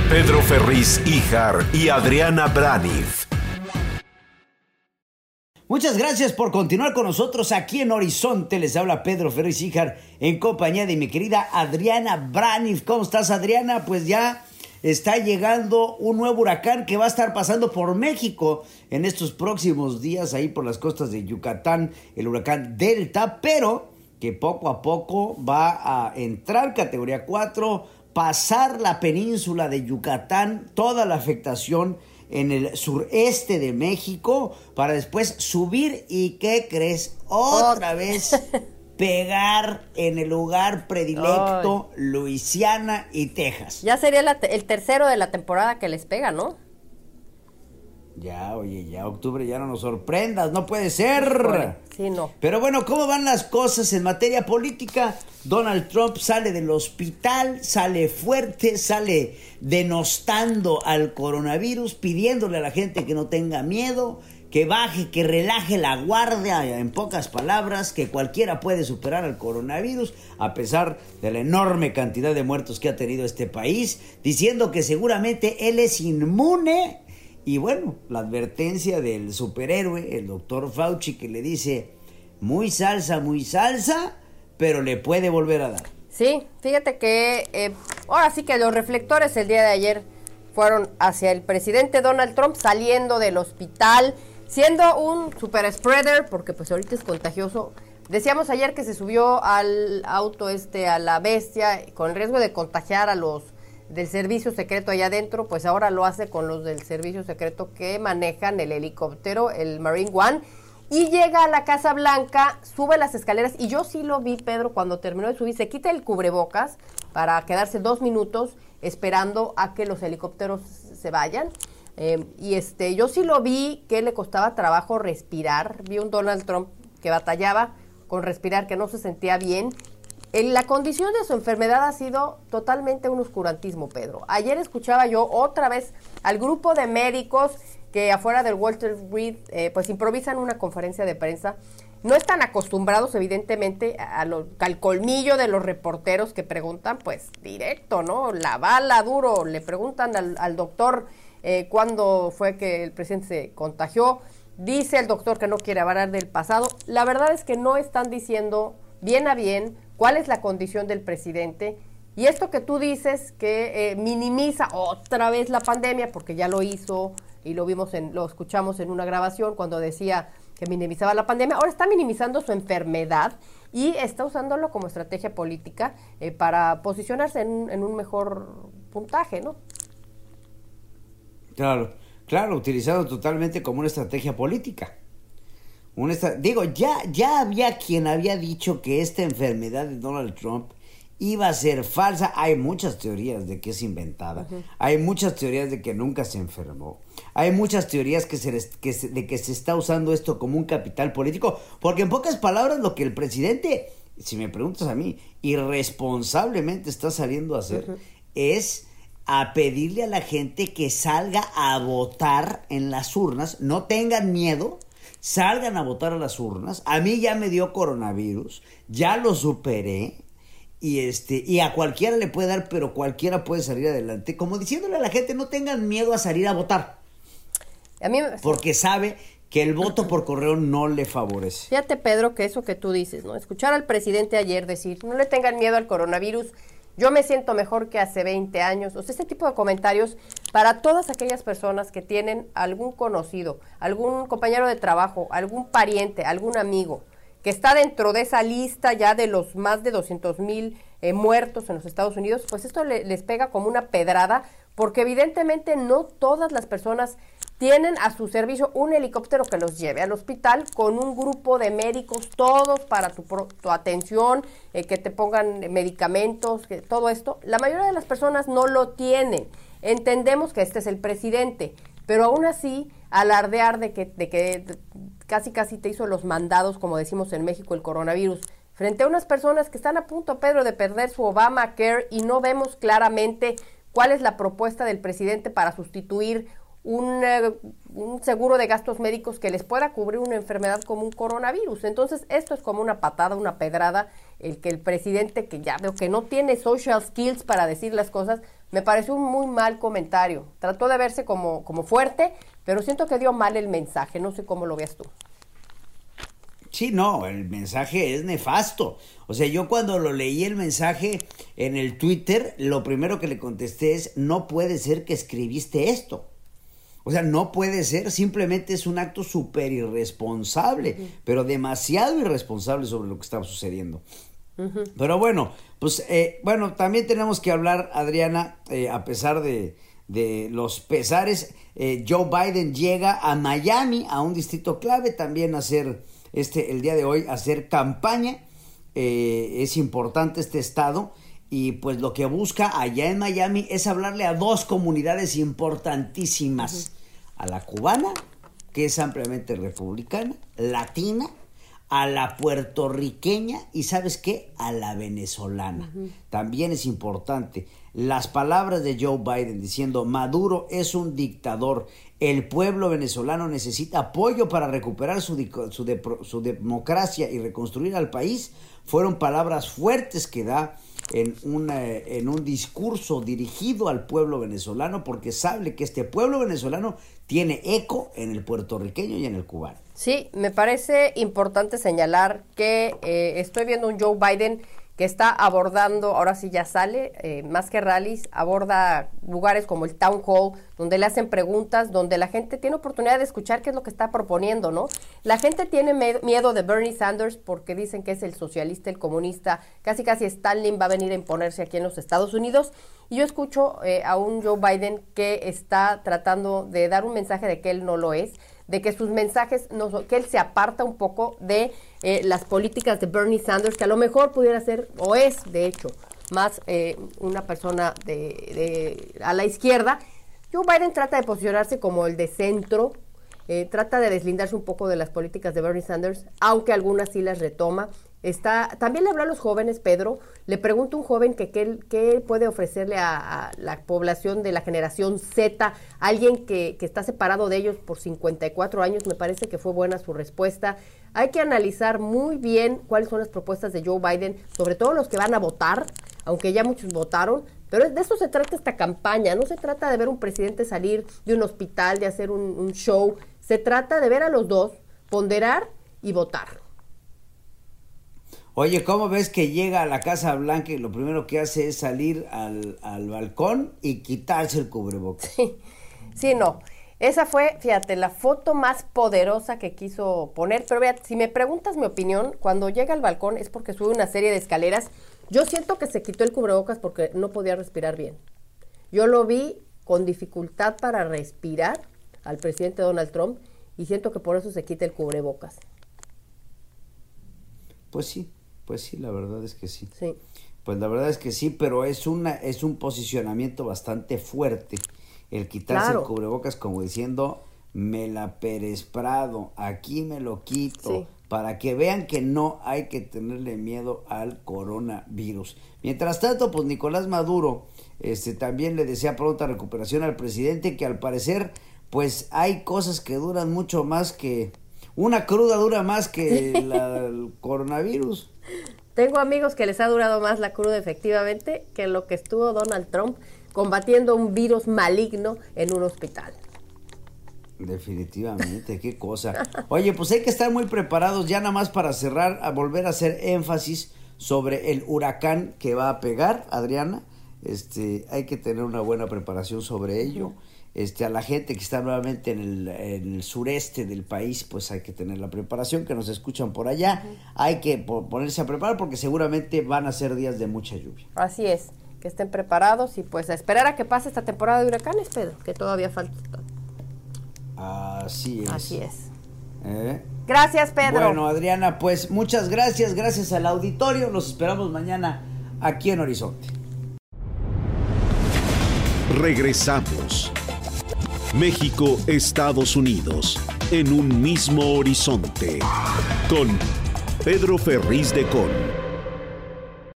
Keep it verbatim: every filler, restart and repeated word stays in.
Pedro Ferriz Híjar y Adriana Braniff. Muchas gracias por continuar con nosotros aquí en Horizonte. Les habla Pedro Ferriz Híjar en compañía de mi querida Adriana Braniff. ¿Cómo estás, Adriana? Pues ya está llegando un nuevo huracán que va a estar pasando por México en estos próximos días, ahí por las costas de Yucatán, el huracán Delta, pero que poco a poco va a entrar categoría cuatro, pasar la península de Yucatán, toda la afectación en el sureste de México, para después subir y, ¿qué crees? Otra vez pegar en el lugar predilecto, Ay. Luisiana y Texas. Ya sería la te- el tercero de la temporada que les pega, ¿no? Ya, oye, ya octubre, ya no nos sorprendas, no puede ser. Sí, no. Pero bueno, ¿cómo van las cosas en materia política? Donald Trump sale del hospital, sale fuerte, sale denostando al coronavirus, pidiéndole a la gente que no tenga miedo, que baje, que relaje la guardia, en pocas palabras, que cualquiera puede superar al coronavirus, a pesar de la enorme cantidad de muertos que ha tenido este país, diciendo que seguramente él es inmune. Y bueno, la advertencia del superhéroe, el doctor Fauci, que le dice, muy salsa, muy salsa, pero le puede volver a dar. Sí, fíjate que eh, ahora sí que los reflectores el día de ayer fueron hacia el presidente Donald Trump saliendo del hospital, siendo un super spreader, porque pues ahorita es contagioso. Decíamos ayer que se subió al auto este, a la bestia, con el riesgo de contagiar a los del servicio secreto allá adentro, pues ahora lo hace con los del servicio secreto que manejan el helicóptero, el Marine One, y llega a la Casa Blanca, sube las escaleras, y yo sí lo vi, Pedro, cuando terminó de subir, se quita el cubrebocas para quedarse dos minutos esperando a que los helicópteros se vayan, eh, y este, yo sí lo vi que le costaba trabajo respirar, vi un Donald Trump que batallaba con respirar, que no se sentía bien. La condición de su enfermedad ha sido totalmente un oscurantismo, Pedro. Ayer escuchaba yo otra vez al grupo de médicos que afuera del Walter Reed eh, pues improvisan una conferencia de prensa. No están acostumbrados, evidentemente, a lo, al colmillo de los reporteros que preguntan, pues, directo, ¿no? La bala duro. Le preguntan al, al doctor eh, cuándo fue que el presidente se contagió. Dice el doctor que no quiere hablar del pasado. La verdad es que no están diciendo bien a bien cuál es la condición del presidente, y esto que tú dices que eh, minimiza otra vez la pandemia, porque ya lo hizo y lo vimos, en, lo escuchamos en una grabación cuando decía que minimizaba la pandemia, ahora está minimizando su enfermedad y está usándolo como estrategia política eh, para posicionarse en, en un mejor puntaje, ¿no? Claro, claro, utilizado totalmente como una estrategia política. Un esta, digo, ya, ya había quien había dicho que esta enfermedad de Donald Trump iba a ser falsa. Hay muchas teorías de que es inventada. Uh-huh. Hay muchas teorías de que nunca se enfermó. Hay muchas teorías que se, que se, de que se está usando esto como un capital político. Porque en pocas palabras lo que el presidente, si me preguntas a mí, irresponsablemente está saliendo a hacer, uh-huh, es a pedirle a la gente que salga a votar en las urnas. No tengan miedo. Salgan a votar a las urnas. A mí ya me dio coronavirus, ya lo superé, y este y a cualquiera le puede dar, pero cualquiera puede salir adelante, como diciéndole a la gente, no tengan miedo a salir a votar, a mí, porque sabe que el voto por correo no le favorece. Fíjate, Pedro, que eso que tú dices, ¿no? Escuchar al presidente ayer decir, no le tengan miedo al coronavirus, yo me siento mejor que hace veinte años. O sea, este tipo de comentarios para todas aquellas personas que tienen algún conocido, algún compañero de trabajo, algún pariente, algún amigo, que está dentro de esa lista ya de los más de doscientos mil eh, muertos en los Estados Unidos, pues esto le, les pega como una pedrada, porque evidentemente no todas las personas tienen a su servicio un helicóptero que los lleve al hospital con un grupo de médicos, todos para tu, tu atención, eh, que te pongan medicamentos, que, todo esto. La mayoría de las personas no lo tienen. Entendemos que este es el presidente, pero aún así alardear de que, de que de, casi casi te hizo los mandados, como decimos en México, el coronavirus, frente a unas personas que están a punto, Pedro, de perder su Obamacare, y no vemos claramente cuál es la propuesta del presidente para sustituir Un, uh, un seguro de gastos médicos que les pueda cubrir una enfermedad como un coronavirus. Entonces, esto es como una patada, una pedrada, el que el presidente, que ya veo que no tiene social skills para decir las cosas, me pareció un muy mal comentario. Trató de verse como, como fuerte, pero siento que dio mal el mensaje. No sé cómo lo veas tú. Sí, no, el mensaje es nefasto. O sea, yo cuando lo leí el mensaje en el Twitter, lo primero que le contesté es, no puede ser que escribiste esto. O sea, no puede ser, simplemente es un acto súper irresponsable, uh-huh. pero demasiado irresponsable sobre lo que estaba sucediendo. Uh-huh. Pero bueno, pues eh, bueno, también tenemos que hablar, Adriana, eh, a pesar de, de los pesares, eh, Joe Biden llega a Miami, a un distrito clave, también a hacer, este, el día de hoy, a hacer campaña. Eh, es importante este estado. Y pues lo que busca allá en Miami es hablarle a dos comunidades importantísimas. Uh-huh. A la cubana, que es ampliamente republicana, latina, a la puertorriqueña y ¿sabes qué? A la venezolana. Uh-huh. También es importante. Las palabras de Joe Biden diciendo Maduro es un dictador, el pueblo venezolano necesita apoyo para recuperar su, su, de, su democracia y reconstruir al país, fueron palabras fuertes que da en, una, en un discurso dirigido al pueblo venezolano, porque sabe que este pueblo venezolano tiene eco en el puertorriqueño y en el cubano. Sí, me parece importante señalar que eh, estoy viendo un Joe Biden que está abordando, ahora sí ya sale, eh, más que rallies, aborda lugares como el Town Hall, donde le hacen preguntas, donde la gente tiene oportunidad de escuchar qué es lo que está proponiendo, ¿no? La gente tiene me- miedo de Bernie Sanders porque dicen que es el socialista, el comunista, casi casi Stalin va a venir a imponerse aquí en los Estados Unidos, y yo escucho eh, a un Joe Biden que está tratando de dar un mensaje de que él no lo es, de que sus mensajes, no son, que él se aparta un poco de eh, las políticas de Bernie Sanders, que a lo mejor pudiera ser, o es, de hecho, más eh, una persona de, de a la izquierda. Joe Biden trata de posicionarse como el de centro, eh, trata de deslindarse un poco de las políticas de Bernie Sanders, aunque algunas sí las retoma. Está, también le habló a los jóvenes, Pedro, le pregunta a un joven que qué puede ofrecerle a, a la población de la generación Z, alguien que, que está separado de ellos por cincuenta y cuatro años, me parece que fue buena su respuesta. Hay que analizar muy bien cuáles son las propuestas de Joe Biden, sobre todo los que van a votar, aunque ya muchos votaron, pero de eso se trata esta campaña, no se trata de ver un presidente salir de un hospital, de hacer un, un show, se trata de ver a los dos, ponderar y votar. Oye, ¿cómo ves que llega a la Casa Blanca y lo primero que hace es salir al, al balcón y quitarse el cubrebocas? Sí, sí, no. Esa fue, fíjate, la foto más poderosa que quiso poner. Pero vea, si me preguntas mi opinión, cuando llega al balcón es porque sube una serie de escaleras. Yo siento que se quitó el cubrebocas porque no podía respirar bien. Yo lo vi con dificultad para respirar al presidente Donald Trump y siento que por eso se quita el cubrebocas. Pues sí. Pues sí, la verdad es que sí. Sí. Pues la verdad es que sí, pero es una es un posicionamiento bastante fuerte el quitarse claro. el cubrebocas, como diciendo, me la Pérez Prado, aquí me lo quito, sí. para que vean que no hay que tenerle miedo al coronavirus. Mientras tanto, pues Nicolás Maduro este también le desea pronta recuperación al presidente, que al parecer pues hay cosas que duran mucho más que una cruda dura más que la, el coronavirus. Tengo amigos que les ha durado más la cruda, efectivamente, que lo que estuvo Donald Trump combatiendo un virus maligno en un hospital. Definitivamente, qué cosa. Oye, pues hay que estar muy preparados ya nada más para cerrar, a volver a hacer énfasis sobre el huracán que va a pegar, Adriana. Este, hay que tener una buena preparación sobre ello. Este, a la gente que está nuevamente en el, en el sureste del país, pues hay que tener la preparación, que nos escuchan por allá, uh-huh. hay que ponerse a preparar porque seguramente van a ser días de mucha lluvia. Así es, que estén preparados y pues a esperar a que pase esta temporada de huracanes, Pedro, que todavía falta. Así es. Así es. ¿Eh? Gracias, Pedro. Bueno, Adriana, pues muchas gracias, gracias al auditorio, los esperamos mañana aquí en Horizonte. Regresamos. México, Estados Unidos, en un mismo horizonte, con Pedro Ferriz de Con.